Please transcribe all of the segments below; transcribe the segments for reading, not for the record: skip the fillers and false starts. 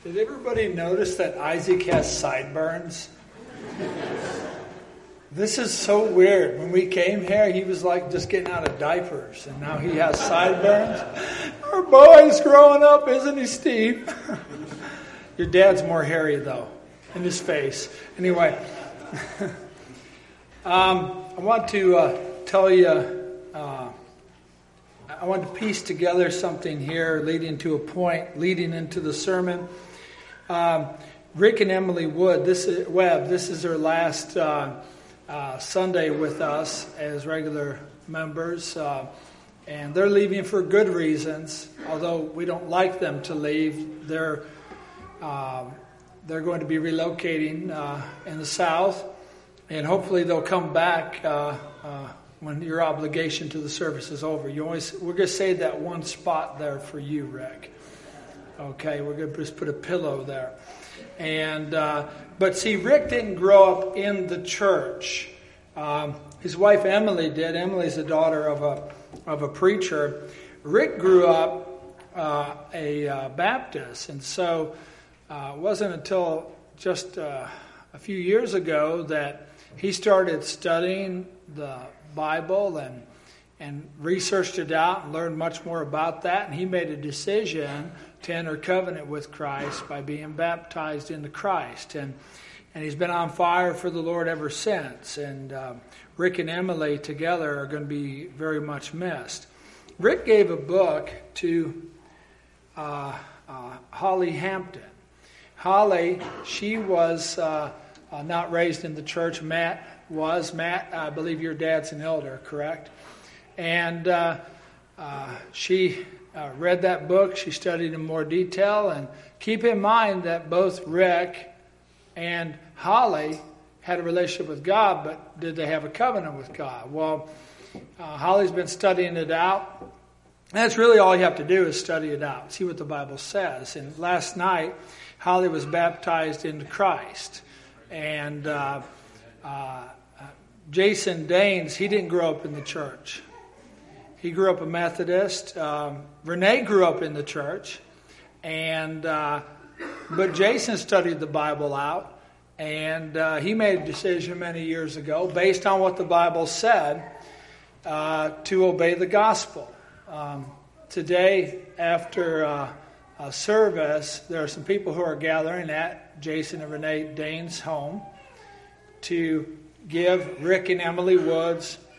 Did everybody notice that Isaac has sideburns? This is so weird. When we came here, he was like just getting out of diapers, and now he has sideburns. Our boy's growing up, isn't he, Steve? Your dad's more hairy, though, in his face. Anyway, I want to tell you, I want to piece together something here leading to a point, leading into the sermon. Rick and Emily Webb, this is their last Sunday with us as regular members, and they're leaving for good reasons. Although we don't like them to leave, they're going to be relocating in the South, and hopefully they'll come back when your obligation to the service is over. We're going to save that one spot there for you, Rick. Okay, we're going to just put a pillow there. And but see, Rick didn't grow up in the church. His wife Emily did. Emily's the daughter of a preacher. Rick grew up a Baptist, and so it wasn't until just a few years ago that he started studying the Bible and researched it out and learned much more about that. And he made a decision to enter covenant with Christ by being baptized into Christ. And he's been on fire for the Lord ever since. And Rick and Emily together are going to be very much missed. Rick gave a book to Holly Hampton. Holly, she was not raised in the church. Matt was. Matt, I believe your dad's an elder, correct? And she read that book. She studied in more detail. And keep in mind that both Rick and Holly had a relationship with God, but did they have a covenant with God? Well, Holly's been studying it out. That's really all you have to do is study it out, see what the Bible says. And last night, Holly was baptized into Christ. And Jason Daines, he didn't grow up in the church. He grew up a Methodist. Renee grew up in the church. But Jason studied the Bible out. And he made a decision many years ago, based on what the Bible said, to obey the gospel. Today, after a service, there are some people who are gathering at Jason and Renee Daines' home to give Rick and Emily Webb,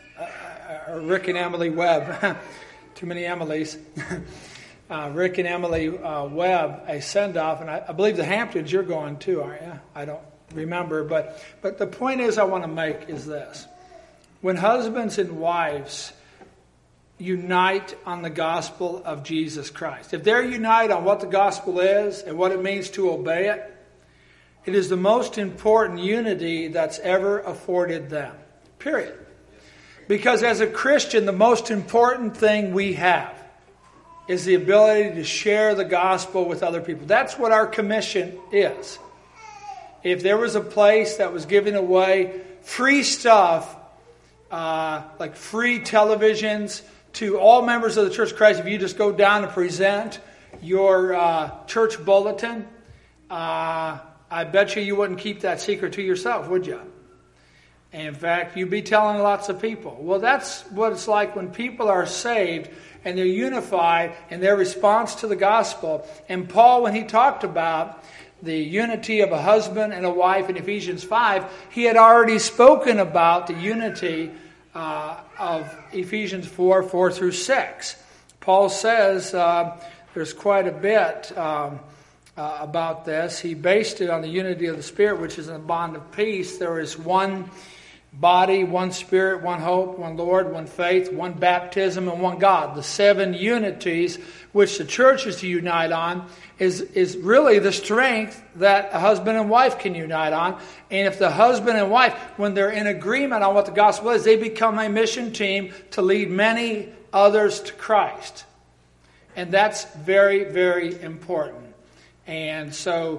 too many Emilys, Rick and Emily Webb a send-off. And I believe the Hamptons, you're going too, aren't you? I don't remember. But the point I want to make is this. When husbands and wives unite on the gospel of Jesus Christ, if they're united on what the gospel is and what it means to obey it, it is the most important unity that's ever afforded them. Period. Because as a Christian, the most important thing we have is the ability to share the gospel with other people. That's what our commission is. If there was a place that was giving away free stuff, like free televisions to all members of the Church of Christ, if you just go down and present your church bulletin, I bet you wouldn't keep that secret to yourself, would you? And in fact, you'd be telling lots of people. Well, that's what it's like when people are saved and they're unified in their response to the gospel. And Paul, when he talked about the unity of a husband and a wife in Ephesians 5, he had already spoken about the unity of Ephesians 4 through 6. Paul says there's quite a bit about this. He based it on the unity of the Spirit, which is in the bond of peace. There is one body, one Spirit, one hope, one Lord, one faith, one baptism, and one God. The 7 unities which the church is to unite on is really the strength that a husband and wife can unite on. And if the husband and wife, when they're in agreement on what the gospel is, they become a mission team to lead many others to Christ. And that's very, very important. And so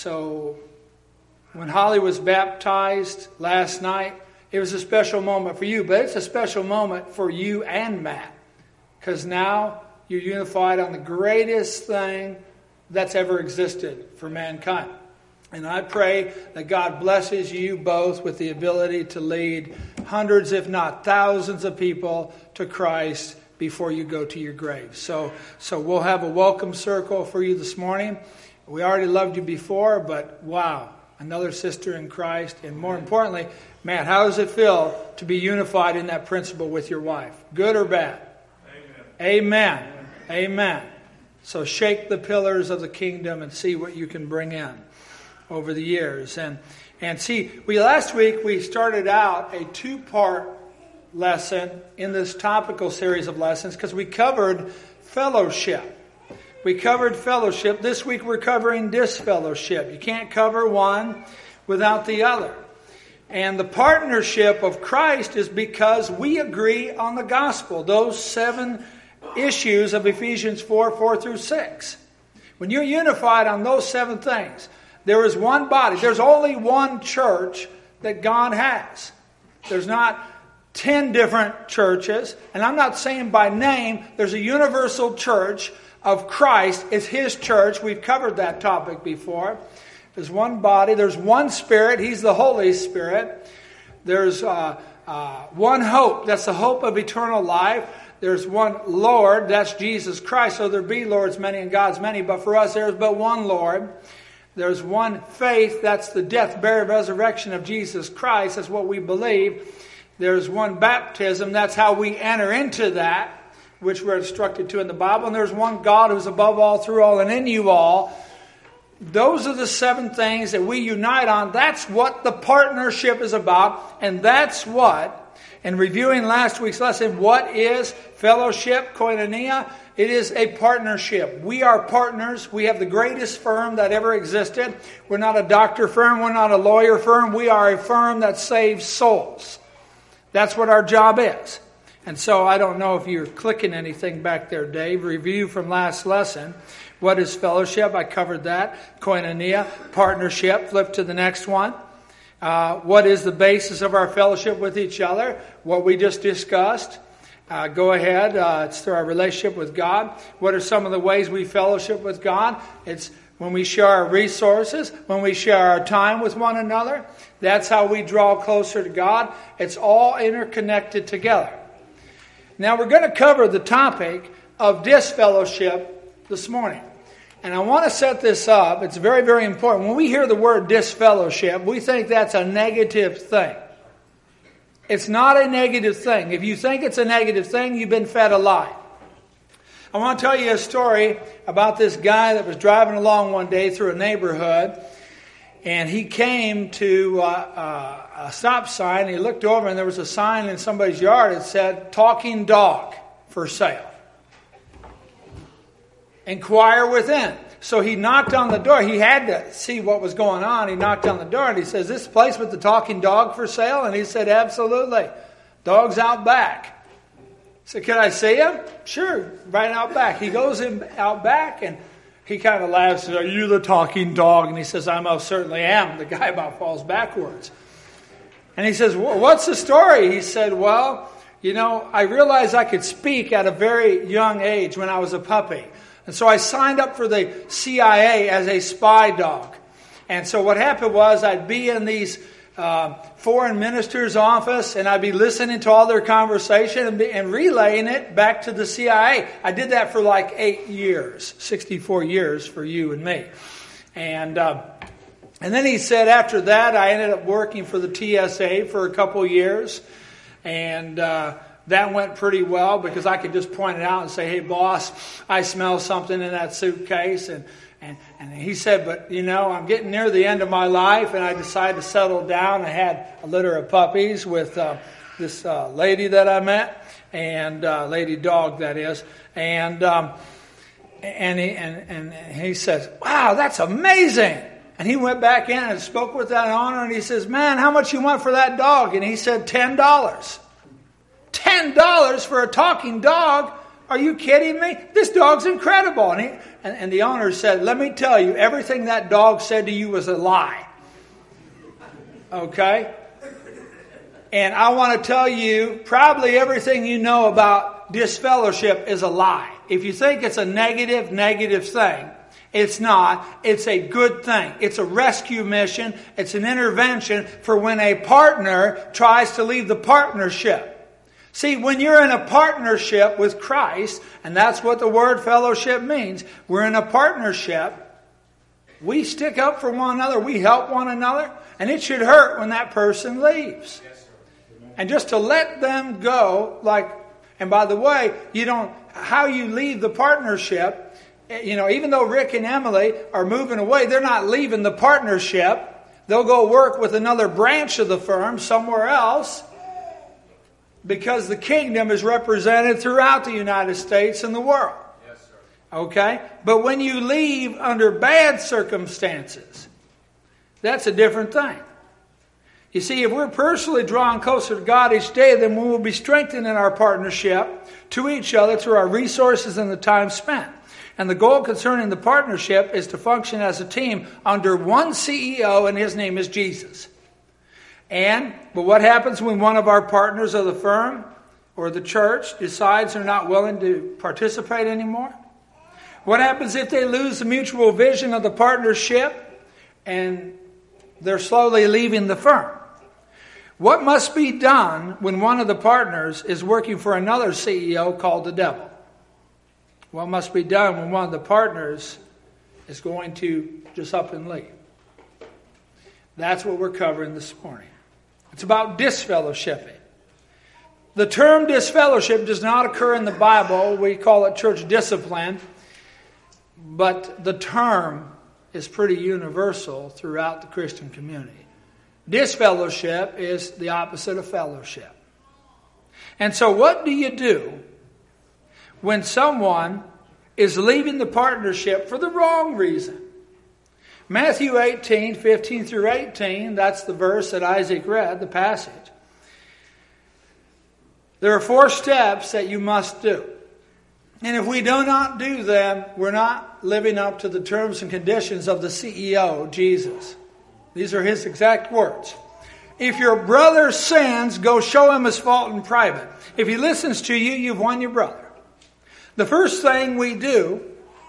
when Holly was baptized last night, it was a special moment for you, but it's a special moment for you and Matt, because now you're unified on the greatest thing that's ever existed for mankind. And I pray that God blesses you both with the ability to lead hundreds, if not thousands of people to Christ before you go to your grave. So we'll have a welcome circle for you this morning. We already loved you before, but wow, another sister in Christ. And more importantly, Matt, how does it feel to be unified in that principle with your wife? Good or bad? Amen. Amen. So shake the pillars of the kingdom and see what you can bring in over the years. And see, last week we started out a 2-part lesson in this topical series of lessons because we covered fellowship. We covered fellowship. This week we're covering disfellowship. You can't cover one without the other. And the partnership of Christ is because we agree on the gospel, those 7 issues of Ephesians 4 through 6. When you're unified on those 7 things, there is one body. There's only one church that God has. There's not 10 different churches. And I'm not saying by name. There's a universal church of Christ. It's His church. We've covered that topic before. There's one body. There's one Spirit. He's the Holy Spirit. There's one hope. That's the hope of eternal life. There's one Lord. That's Jesus Christ. So there be Lords many and gods many. But for us, there's but one Lord. There's one faith, that's the death, burial, resurrection of Jesus Christ. That's what we believe. There's one baptism, that's how we enter into that, which we're instructed to in the Bible. And there's one God who's above all, through all, and in you all. Those are the 7 things that we unite on. That's what the partnership is about. And that's what, in reviewing last week's lesson, what is fellowship, koinonia? It is a partnership. We are partners. We have the greatest firm that ever existed. We're not a doctor firm. We're not a lawyer firm. We are a firm that saves souls. That's what our job is. And so I don't know if you're clicking anything back there, Dave. Review from last lesson. What is fellowship? I covered that. Koinonia, partnership. Flip to the next one. What is the basis of our fellowship with each other? What we just discussed. Go ahead. It's through our relationship with God. What are some of the ways we fellowship with God? It's when we share our resources, when we share our time with one another. That's how we draw closer to God. It's all interconnected together. Now we're going to cover the topic of disfellowship this morning. And I want to set this up. It's very, very important. When we hear the word disfellowship, we think that's a negative thing. It's not a negative thing. If you think it's a negative thing, you've been fed a lie. I want to tell you a story about this guy that was driving along one day through a neighborhood, and he came to a stop sign. He looked over, and there was a sign in somebody's yard that said, "Talking dog for sale. Inquire within." So he knocked on the door. He had to see what was going on. He knocked on the door and he says, "This place with the talking dog for sale?" And he said, "Absolutely. Dog's out back." He said, "Can I see him?" "Sure, right out back." He goes in out back and he kind of laughs and says, "Are you the talking dog?" And he says, "I most certainly am." The guy about falls backwards. And he says, "What's the story?" He said, "Well, I realized I could speak at a very young age when I was a puppy. And so I signed up for the CIA as a spy dog. And so what happened was I'd be in these foreign minister's office and I'd be listening to all their conversation and relaying it back to the CIA. I did that for like 8 years, 64 years for you and me. And then he said after that I ended up working for the TSA for a couple years. And that went pretty well because I could just point it out and say, "Hey, boss, I smell something in that suitcase." And he said, "But, I'm getting near the end of my life, and I decided to settle down. I had a litter of puppies with this lady that I met, and lady dog, that is. And he says, 'Wow, that's amazing.' And he went back in and spoke with that owner, and he says, 'Man, how much you want for that dog?' And he said, $10. $10 for a talking dog? Are you kidding me? This dog's incredible." And the owner said, "Let me tell you, everything that dog said to you was a lie." Okay? And I want to tell you, probably everything you know about disfellowship is a lie. If you think it's a negative thing, It's not. It's a good thing. It's a rescue mission. It's an intervention for when a partner tries to leave the partnership. See, when you're in a partnership with Christ, and that's what the word fellowship means, we're in a partnership. We stick up for one another. We help one another. And it should hurt when that person leaves. And just to let them go, and by the way, how you leave the partnership, even though Rick and Emily are moving away, they're not leaving the partnership. They'll go work with another branch of the firm somewhere else, because the kingdom is represented throughout the United States and the world. Yes, sir. Okay? But when you leave under bad circumstances, that's a different thing. You see, if we're personally drawing closer to God each day, then we will be strengthened in our partnership to each other through our resources and the time spent. And the goal concerning the partnership is to function as a team under one CEO, and his name is Jesus. But what happens when one of our partners of the firm or the church decides they're not willing to participate anymore? What happens if they lose the mutual vision of the partnership and they're slowly leaving the firm? What must be done when one of the partners is working for another CEO called the devil? What must be done when one of the partners is going to just up and leave? That's what we're covering this morning. It's about disfellowshipping. The term disfellowship does not occur in the Bible. We call it church discipline. But the term is pretty universal throughout the Christian community. Disfellowship is the opposite of fellowship. And so what do you do when someone is leaving the partnership for the wrong reason? Matthew 18, 15 through 18, that's the verse that Isaac read, the passage. There are 4 steps that you must do. And if we do not do them, we're not living up to the terms and conditions of the CEO, Jesus. These are his exact words. If your brother sins, go show him his fault in private. If he listens to you, you've won your brother. The first thing we do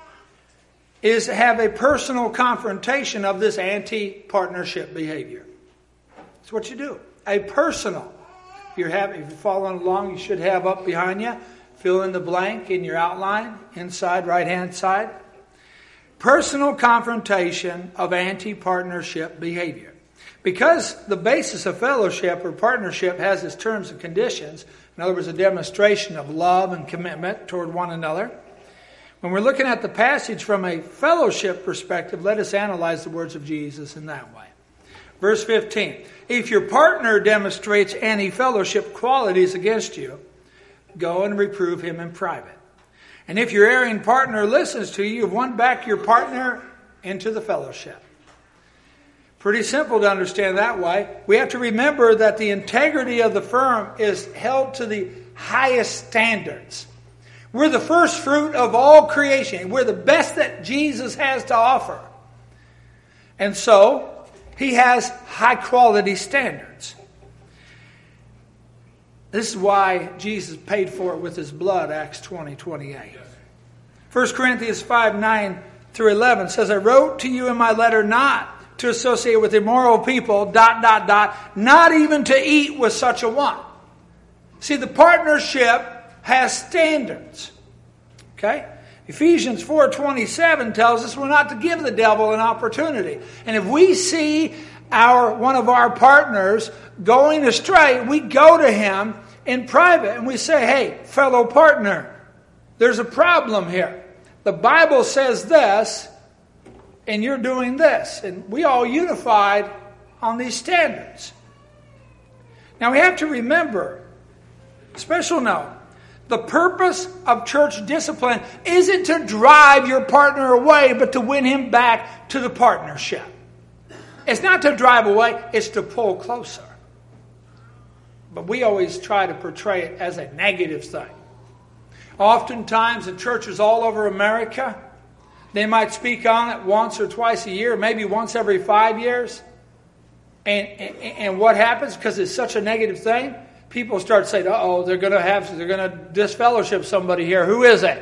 is have a personal confrontation of this anti-partnership behavior. That's what you do. A personal. If you're following along, you should have up behind you, fill in the blank in your outline, inside, right-hand side. Personal confrontation of anti-partnership behavior. Because the basis of fellowship or partnership has its terms and conditions, in other words, a demonstration of love and commitment toward one another. When we're looking at the passage from a fellowship perspective, let us analyze the words of Jesus in that way. Verse 15, if your partner demonstrates anti-fellowship qualities against you, go and reprove him in private. And if your erring partner listens to you, you've won back your partner into the fellowship. Pretty simple to understand that way. We have to remember that the integrity of the firm is held to the highest standards. We're the first fruit of all creation. We're the best that Jesus has to offer. And so, he has high quality standards. This is why Jesus paid for it with his blood, Acts 20:28. 1 Corinthians 5:9 through 11 says, I wrote to you in my letter not to associate with immoral people, ... not even to eat with such a one. See, the partnership has standards. Okay? Ephesians 4:27 tells us we're not to give the devil an opportunity. And if we see one of our partners going astray, we go to him in private and we say, hey, fellow partner, there's a problem here. The Bible says this, and you're doing this. And we all unified on these standards. Now we have to remember, special note, the purpose of church discipline isn't to drive your partner away, but to win him back to the partnership. It's not to drive away, it's to pull closer. But we always try to portray it as a negative thing. Oftentimes in churches all over America, they might speak on it once or twice a year, maybe once every 5 years. And what happens? Because it's such a negative thing, people start saying, they're going to disfellowship somebody here. Who is it?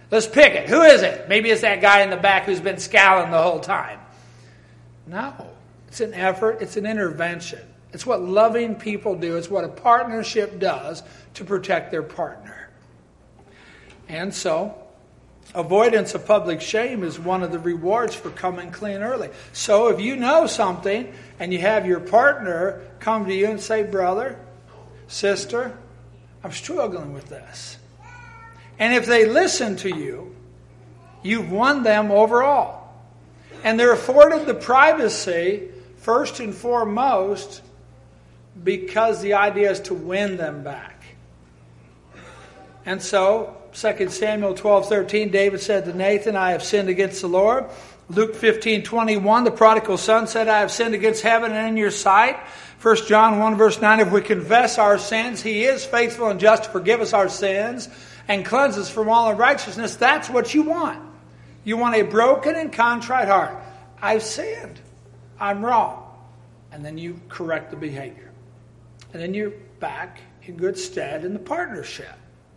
Let's pick it. Who is it? Maybe it's that guy in the back who's been scowling the whole time. No. It's an effort. It's an intervention. It's what loving people do. It's what a partnership does to protect their partner. And so, avoidance of public shame is one of the rewards for coming clean early. So if you know something and you have your partner come to you and say, brother, sister, I'm struggling with this. And if they listen to you, you've won them overall. And they're afforded the privacy, first and foremost, because the idea is to win them back. And so, 2 Samuel 12:13, David said to Nathan, I have sinned against the Lord. Luke 15:21, the prodigal son said, I have sinned against heaven and in your sight. 1 John 1 verse 9, if we confess our sins, He is faithful and just to forgive us our sins and cleanse us from all unrighteousness. That's what you want. You want a broken and contrite heart. I've sinned. I'm wrong. And then you correct the behavior. And then you're back in good stead in the partnership.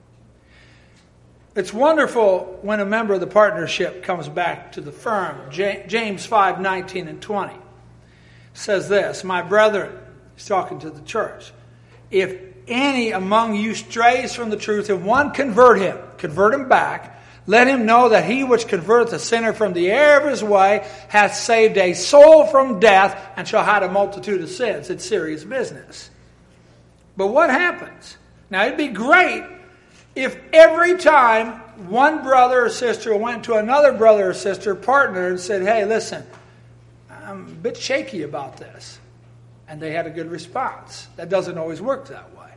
It's wonderful when a member of the partnership comes back to the firm. James 5:19 and 20 says this, my brethren, he's talking to the church, if any among you strays from the truth, if one convert him back, let him know that he which converteth a sinner from the error of his way hath saved a soul from death and shall hide a multitude of sins. It's serious business. But what happens? Now it'd be great if every time one brother or sister went to another brother or sister partner and said, hey, listen, I'm a bit shaky about this. And they had a good response. That doesn't always work that way.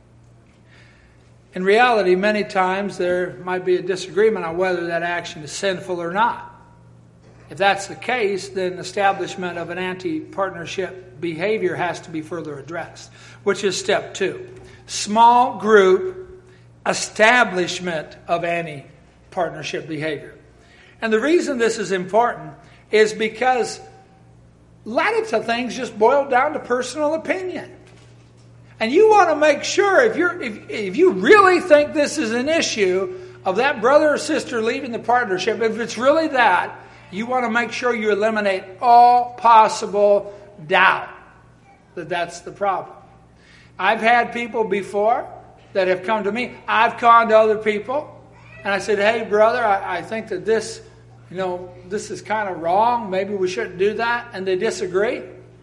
In reality, many times there might be a disagreement on whether that action is sinful or not. If that's the case, then establishment of an anti-partnership behavior has to be further addressed, which is step 2. Small group establishment of anti-partnership behavior. And the reason this is important is because a lot of things just boil down to personal opinion. And you want to make sure, if you really think this is an issue of that brother or sister leaving the partnership, if it's really that, you want to make sure you eliminate all possible doubt that that's the problem. I've had people before that have come to me. I've gone to other people, and I said, hey, brother, I think that this is kind of wrong. Maybe we shouldn't do that. And they disagree.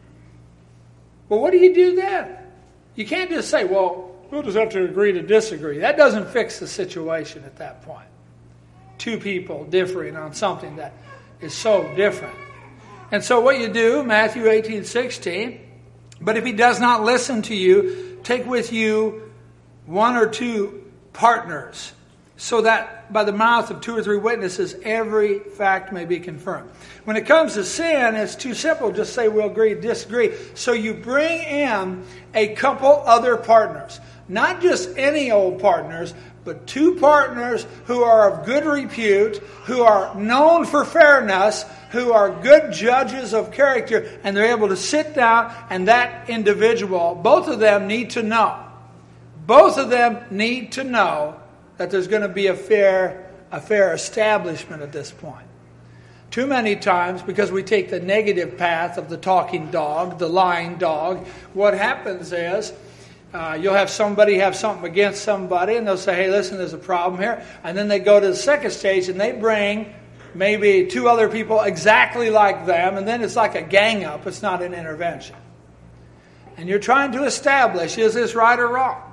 Well, what do you do then? You can't just say, well, we'll just have to agree to disagree. That doesn't fix the situation at that point. Two people differing on something that is so different. And so what you do, Matthew 18:16, but if he does not listen to you, take with you 1 or 2 partners, so that by the mouth of 2 or 3 witnesses every fact may be confirmed. When it comes to sin, it's too simple. Just say we'll agree, disagree. So you bring in a couple other partners. Not just any old partners, but 2 partners who are of good repute, who are known for fairness, who are good judges of character, and they're able to sit down, and that individual, both of them need to know. Both of them need to know that there's going to be a fair establishment at this point. Too many times, because we take the negative path of the talking dog, the lying dog, what happens is you'll have somebody have something against somebody, and they'll say, hey, listen, there's a problem here. And then they go to the second stage, and they bring maybe 2 other people exactly like them, and then it's like a gang up. It's not an intervention. And you're trying to establish, is this right or wrong?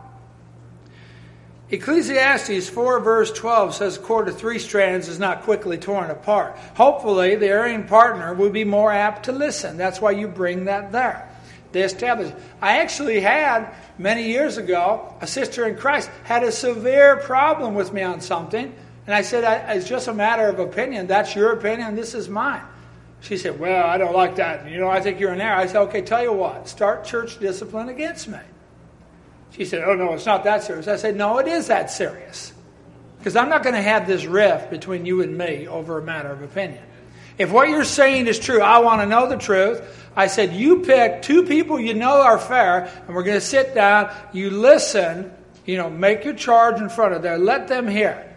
Ecclesiastes 4 verse 12 says, a cord of 3 strands is not quickly torn apart. Hopefully, the erring partner will be more apt to listen. That's why you bring that there. They establish. I actually had, many years ago, a sister in Christ had a severe problem with me on something. And I said, it's just a matter of opinion. That's your opinion. This is mine. She said, well, I don't like that. I think you're in error. I said, okay, tell you what. Start church discipline against me. She said, oh, no, it's not that serious. I said, no, it is that serious. Because I'm not going to have this rift between you and me over a matter of opinion. If what you're saying is true, I want to know the truth. I said, you pick 2 people you know are fair, and we're going to sit down. You listen, make your charge in front of them. Let them hear.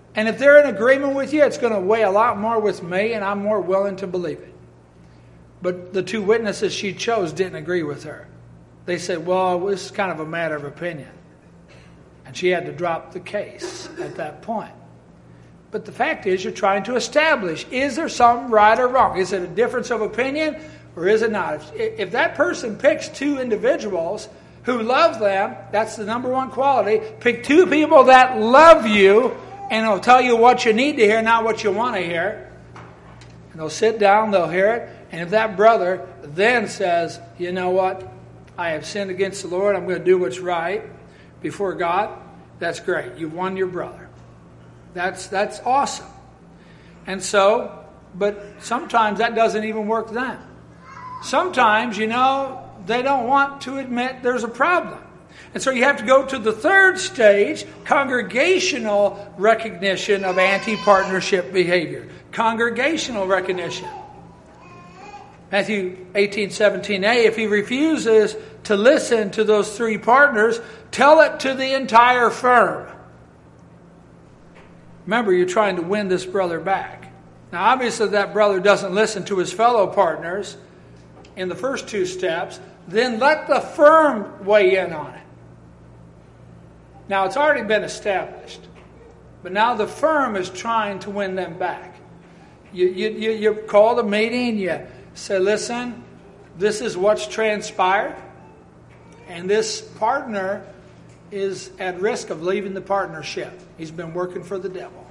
And if they're in agreement with you, it's going to weigh a lot more with me, and I'm more willing to believe it. But the two witnesses she chose didn't agree with her. They said, well, this is kind of a matter of opinion. And she had to drop the case at that point. But the fact is, you're trying to establish, is there something right or wrong? Is it a difference of opinion or is it not? If that person picks two individuals who love them, that's the number one quality. Pick two people that love you and they'll tell you what you need to hear, not what you want to hear. And they'll sit down, they'll hear it. And if that brother then says, you know what, I have sinned against the Lord, I'm going to do what's right before God, that's great. You've won your brother. That's awesome. And so, but sometimes that doesn't even work then. Sometimes, they don't want to admit there's a problem. And so you have to go to the third stage, congregational recognition of anti-partnership behavior. Congregational recognition. Matthew 18:17a, if he refuses to listen to those three partners, tell it to the entire firm. Remember, you're trying to win this brother back. Now, obviously, that brother doesn't listen to his fellow partners in the first two steps. Then let the firm weigh in on it. Now, it's already been established. But now the firm is trying to win them back. You call the meeting, you say, listen, this is what's transpired. And this partner is at risk of leaving the partnership. He's been working for the devil.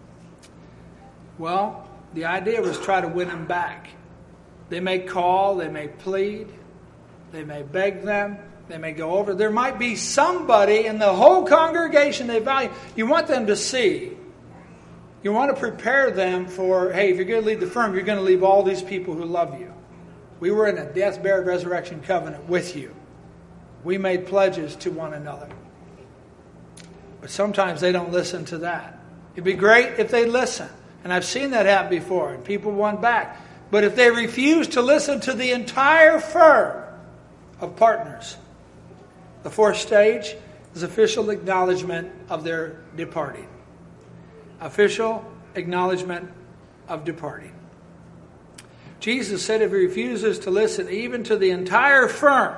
Well, the idea was try to win him back. They may call, they may plead, they may beg them, they may go over. There might be somebody in the whole congregation they value. You want them to see. You want to prepare them for, hey, if you're going to lead the firm, you're going to leave all these people who love you. We were in a death, burial, resurrection covenant with you. We made pledges to one another. But sometimes they don't listen to that. It'd be great if they listen. And I've seen that happen before, and people won back. But if they refuse to listen to the entire firm of partners, the fourth stage is official acknowledgement of their departing. Official acknowledgement of departing. Jesus said if he refuses to listen even to the entire firm,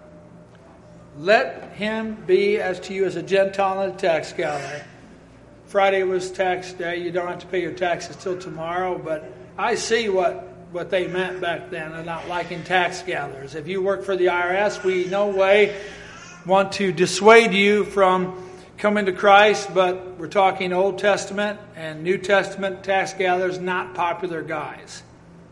let him be as to you as a Gentile and a tax gatherer. Friday was tax day. You don't have to pay your taxes till tomorrow, but I see what they meant back then and not liking tax gatherers. If you work for the IRS, we no way want to dissuade you from coming to Christ, but we're talking Old Testament and New Testament tax gatherers, not popular guys.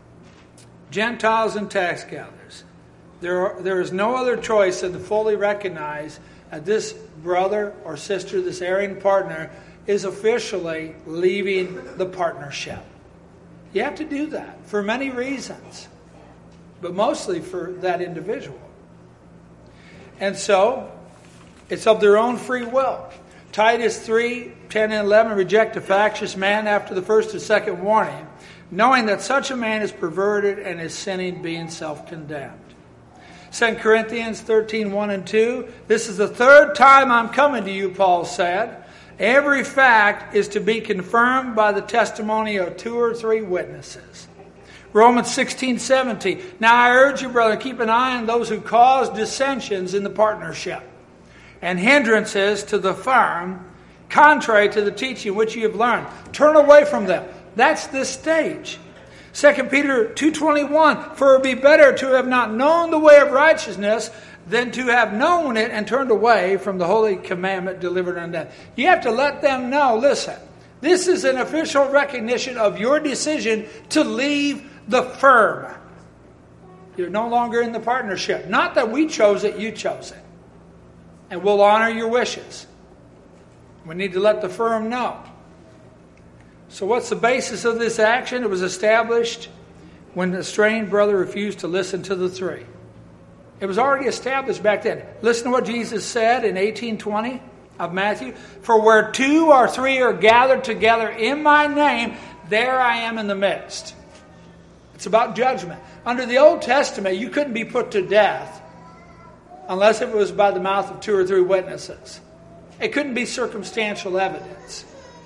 Gentiles and tax gatherers. There is no other choice than to fully recognize that this brother or sister, this erring partner, is officially leaving the partnership. You have to do that for many reasons, but mostly for that individual. And so, it's of their own free will. Titus 3:10 and 11, reject a factious man after the first and second warning, knowing that such a man is perverted and is sinning, being self-condemned. 2 Corinthians 13:1 and 2, this is the third time I'm coming to you, Paul said. Every fact is to be confirmed by the testimony of 2 or 3 witnesses. Romans 16:17, now I urge you, brother, keep an eye on those who cause dissensions in the partnership and hindrances to the firm, contrary to the teaching which you have learned. Turn away from them. That's this stage. 2 Peter 2:21, for it would be better to have not known the way of righteousness than to have known it and turned away from the holy commandment delivered unto them. You have to let them know, listen, this is an official recognition of your decision to leave the firm. You're no longer in the partnership. Not that we chose it, you chose it. And we'll honor your wishes. We need to let the firm know. So what's the basis of this action? It was established when the estranged brother refused to listen to the 3. It was already established back then. Listen to what Jesus said in 18:20 of Matthew. For where 2 or 3 are gathered together in my name, there I am in the midst. It's about judgment. Under the Old Testament, you couldn't be put to death unless it was by the mouth of 2 or 3 witnesses. It couldn't be circumstantial evidence.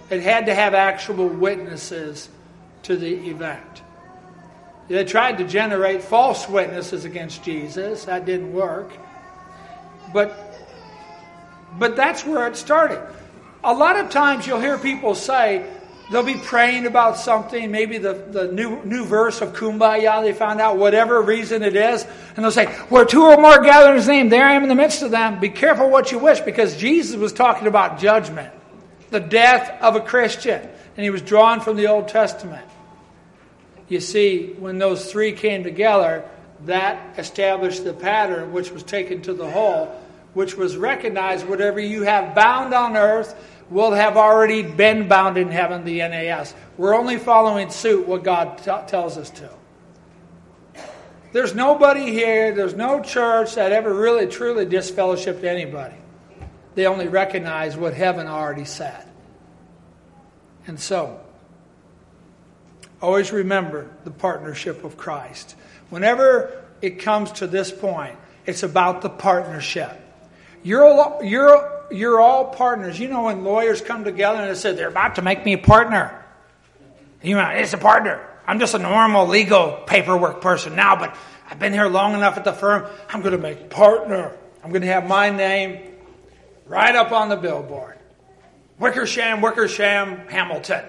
It had to have actual witnesses to the event. They tried to generate false witnesses against Jesus. That didn't work. But that's where it started. A lot of times you'll hear people say, they'll be praying about something, maybe the new verse of Kumbaya they found out, whatever reason it is, and they'll say, where two or more gather in His name, there I am in the midst of them. Be careful what you wish, because Jesus was talking about judgment, the death of a Christian, and He was drawn from the Old Testament. You see, when those three came together, that established the pattern which was taken to the whole, which was recognized, whatever you have bound on earth will have already been bound in heaven, the NAS. We're only following suit what God tells us to. There's nobody here, there's no church that ever really truly disfellowshipped anybody. They only recognize what heaven already said. And so, always remember the partnership of Christ. Whenever it comes to this point, it's about the partnership. You're all partners. You know when lawyers come together and they say, they're about to make me a partner. It's a partner. I'm just a normal legal paperwork person now, but I've been here long enough at the firm. I'm going to make partner. I'm going to have my name right up on the billboard. Wickersham, Hamilton.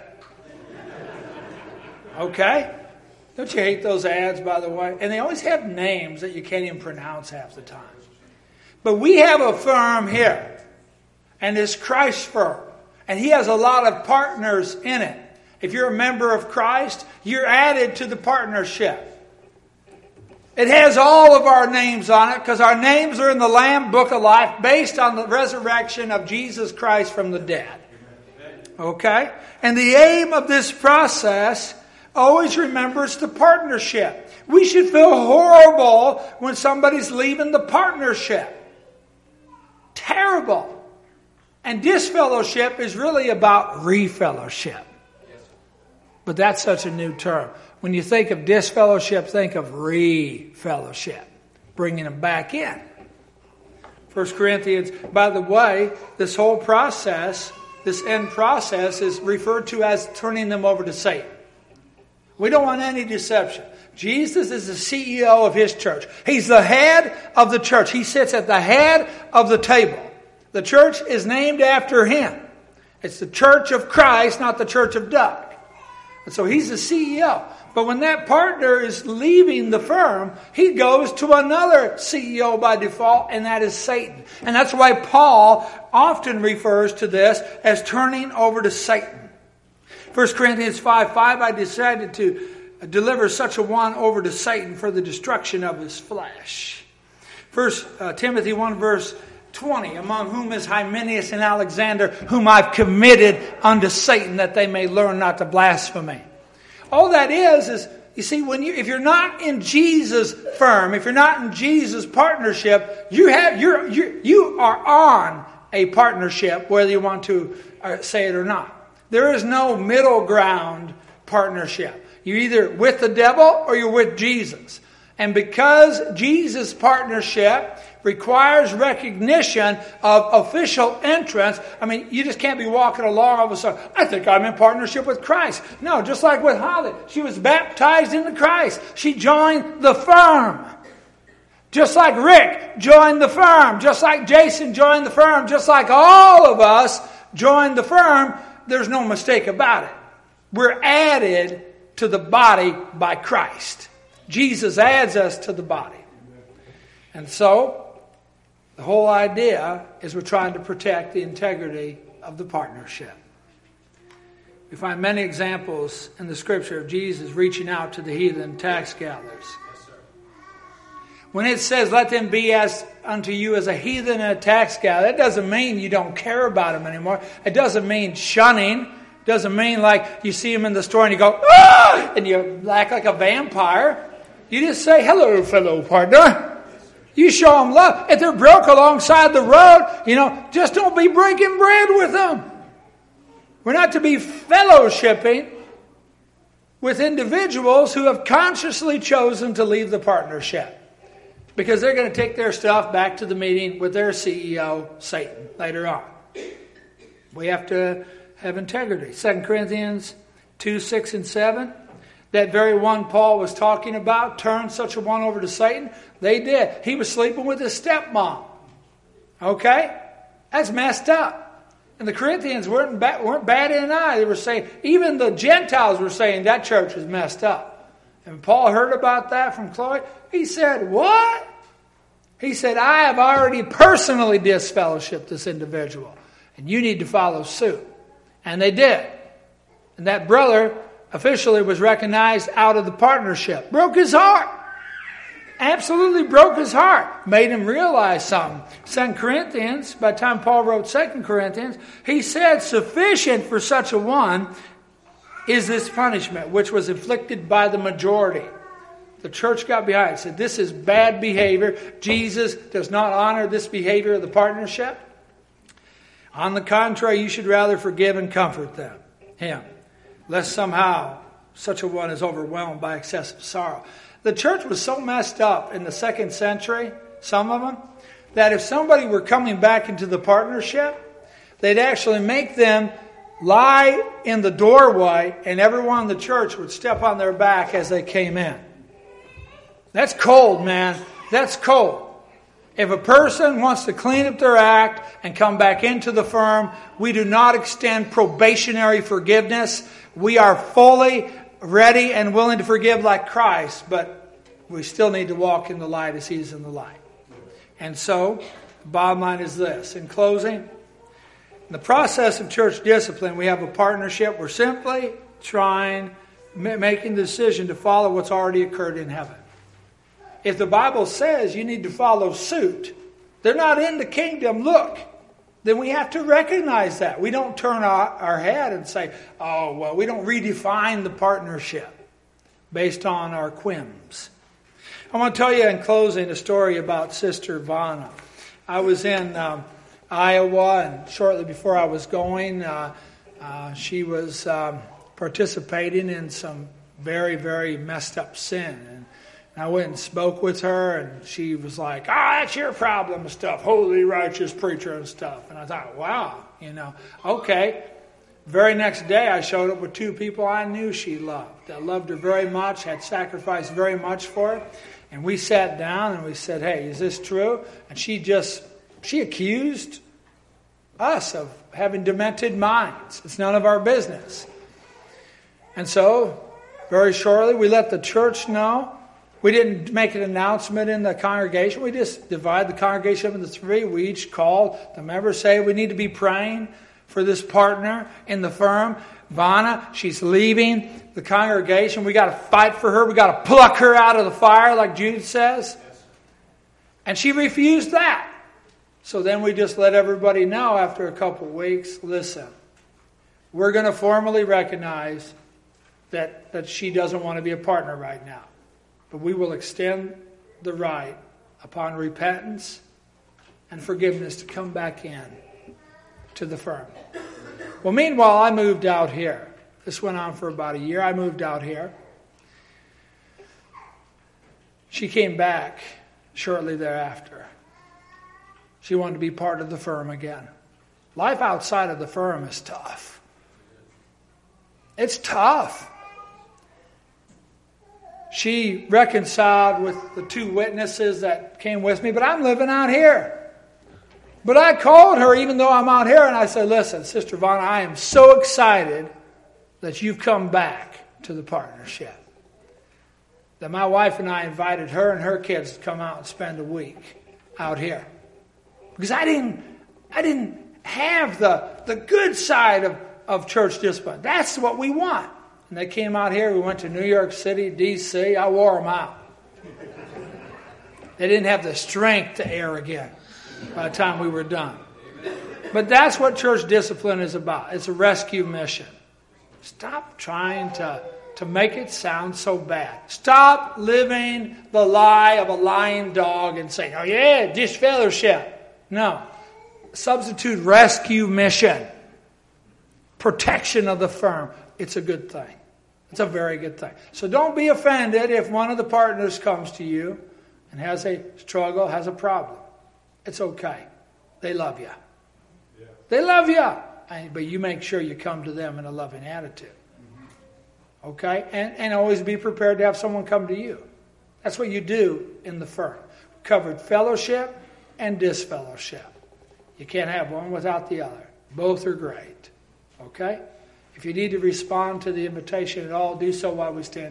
Okay? Don't you hate those ads, by the way? And they always have names that you can't even pronounce half the time. But we have a firm here, and it's Christ's firm. And He has a lot of partners in it. If you're a member of Christ, you're added to the partnership. It has all of our names on it, because our names are in the Lamb Book of Life based on the resurrection of Jesus Christ from the dead. Okay? And the aim of this process always remembers the partnership. We should feel horrible when somebody's leaving the partnership. Terrible. And disfellowship is really about refellowship. But that's such a new term. When you think of disfellowship, think of refellowship. Bringing them back in. 1 Corinthians, by the way, this whole process, this end process is referred to as turning them over to Satan. We don't want any deception. Jesus is the CEO of His church. He's the head of the church. He sits at the head of the table. The church is named after Him. It's the church of Christ, not the church of Doug. And so He's the CEO. But when that partner is leaving the firm, he goes to another CEO by default, and that is Satan. And that's why Paul often refers to this as turning over to Satan. 1 Corinthians 5:5, I decided to deliver such a one over to Satan for the destruction of his flesh. 1 Timothy 1 verse 20, among whom is Hymenaeus and Alexander, whom I've committed unto Satan, that they may learn not to blaspheme. All that is you see, if you're not in Jesus' firm, if you're not in Jesus' partnership, you are on a partnership, whether you want to say it or not. There is no middle ground partnership. You're either with the devil or you're with Jesus. And because Jesus' partnership requires recognition of official entrance, I mean, you just can't be walking along all of a sudden, I think I'm in partnership with Christ. No, just like with Holly. She was baptized into Christ. She joined the firm. Just like Rick joined the firm. Just like Jason joined the firm. Just like all of us joined the firm. There's no mistake about it. We're added to the body by Christ. Jesus adds us to the body. And so, the whole idea is we're trying to protect the integrity of the partnership. We find many examples in the Scripture of Jesus reaching out to the heathen tax gatherers. When it says, let them be as unto you as a heathen and a tax gatherer, it doesn't mean you don't care about them anymore. It doesn't mean shunning. It doesn't mean like you see them in the store and you go, ah! And you act like a vampire. You just say, hello, fellow partner. You show them love. If they're broke alongside the road, just don't be breaking bread with them. We're not to be fellowshipping with individuals who have consciously chosen to leave the partnership. Because they're going to take their stuff back to the meeting with their CEO, Satan, later on. We have to have integrity. 2 Corinthians 2, 6, and 7. That very one Paul was talking about, turned such a one over to Satan. They did. He was sleeping with his stepmom. Okay? That's messed up. And the Corinthians weren't bad in an eye. They were saying, even the Gentiles were saying that church was messed up. And Paul heard about that from Chloe. He said, what? He said, I have already personally disfellowshipped this individual. And you need to follow suit. And they did. And that brother officially was recognized out of the partnership. Broke his heart. Absolutely broke his heart. Made him realize something. 2 Corinthians, by the time Paul wrote 2 Corinthians, he said, sufficient for such a one is this punishment, which was inflicted by the majority. The church got behind it. Said, this is bad behavior. Jesus does not honor this behavior of the partnership. On the contrary, you should rather forgive and comfort him, lest somehow such a one is overwhelmed by excessive sorrow. The church was so messed up in the 2nd century, some of them, that if somebody were coming back into the partnership, they'd actually make them lie in the doorway and everyone in the church would step on their back as they came in. That's cold, man. That's cold. If a person wants to clean up their act and come back into the firm, we do not extend probationary forgiveness. We are fully ready and willing to forgive like Christ, but we still need to walk in the light as He's in the light. And so, the bottom line is this. In closing, in the process of church discipline, we have a partnership. We're simply making the decision to follow what's already occurred in heaven. If the Bible says you need to follow suit, they're not in the kingdom, look, then we have to recognize that. We don't turn our head and say, oh, well, we don't redefine the partnership based on our whims. I want to tell you in closing a story about Sister Vanna. I was in Iowa, and shortly before I was going, she was participating in some very, very messed up sin. And I went and spoke with her, and she was like, that's your problem and stuff, holy, righteous preacher and stuff. And I thought, wow, okay. Very next day, I showed up with 2 people I knew she loved. That loved her very much, had sacrificed very much for her. And we sat down and we said, hey, is this true? And she accused us of having demented minds. It's none of our business. And so, very shortly, we let the church know. We didn't make an announcement in the congregation. We just divided the congregation up into 3. We each called the members, say we need to be praying for this partner in the firm. Vanna, she's leaving the congregation. We got to fight for her. We got to pluck her out of the fire, like Jude says. And she refused that. So then we just let everybody know after a couple of weeks, listen, we're going to formally recognize that she doesn't want to be a partner right now. But we will extend the right upon repentance and forgiveness to come back in to the firm. Well, meanwhile, I moved out here. This went on for about a year. I moved out here. She came back shortly thereafter. She wanted to be part of the firm again. Life outside of the firm is tough. It's tough. She reconciled with the 2 witnesses that came with me, but I'm living out here. But I called her even though I'm out here, and I said, listen, Sister Vanna, I am so excited that you've come back to the partnership. That my wife and I invited her and her kids to come out and spend a week out here. Because I didn't have the good side of church discipline. That's what we want. And they came out here. We went to New York City, D.C. I wore them out. They didn't have the strength to air again by the time we were done. But that's what church discipline is about. It's a rescue mission. Stop trying to make it sound so bad. Stop living the lie of a lying dog and saying, oh yeah, disfellowship. No. Substitute rescue mission. Protection of the firm. It's a good thing. It's a very good thing. So don't be offended if one of the partners comes to you and has a struggle, has a problem. It's okay. They love you. Yeah. They love you. but you make sure you come to them in a loving attitude. Okay? And always be prepared to have someone come to you. That's what you do in the firm. Covered fellowship and disfellowship. You can't have one without the other. Both are great. Okay? If you need to respond to the invitation at all, do so while we stand.